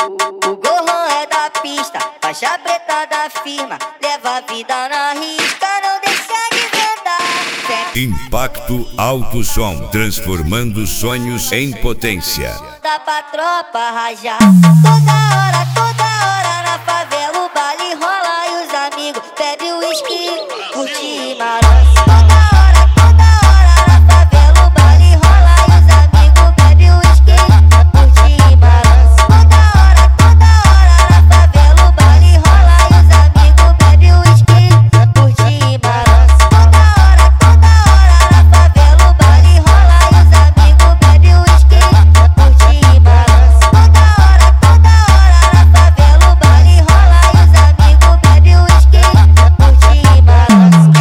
O Gohan é da pista, faixa preta da firma, leva a vida na risca, não deixa de cantar. Impacto Alto Som, transformando sonhos em potência. Dá pra tropa rajar. Toda hora na favela o baile rola e os amigos bebem uísque, curte maroça. Toda hora na favela o baile rola e os amigos bebem uísque, curte maroça. Toda hora na favela o baile rola e os amigos bebem uísque, curte maroça. Toda hora na favela o baile rola e os amigos bebem uísque, curte maroça. Toda hora na favela o baile rola e os amigos bebem uísque, curte maroça.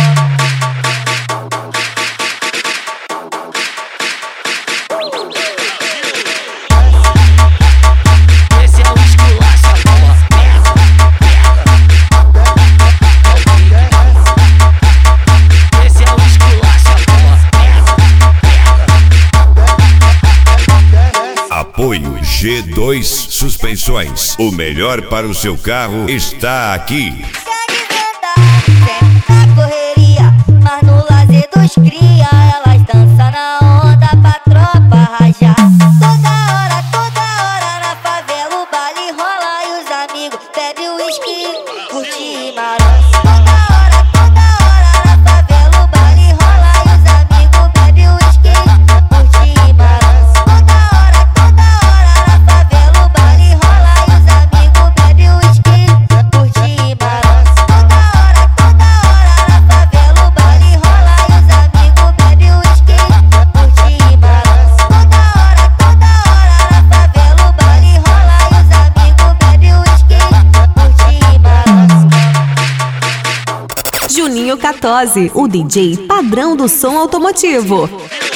Esse é o esculacho, porra. Esse é o esculacho, porra. Apoio G2 Suspensões. O melhor para o seu carro está aqui. Sempre na correria, mas no lazer dos cria, elas dançam na onda pra tropa rajar. Toda hora na favela o baile rola e os amigos bebem uísque, curte maroça. Toda hora na favela o baile rola e os amigos bebem uísque, curte maroça. Toda hora na favela o baile rola e os amigos bebem uísque, curte maroça. Toda hora na favela o baile rola e os amigos bebem uísque, curte maroça. Toda hora na favela o baile rola e os amigos bebem uísque, curte maroça. Juninho Catozzi, o DJ padrão do som automotivo.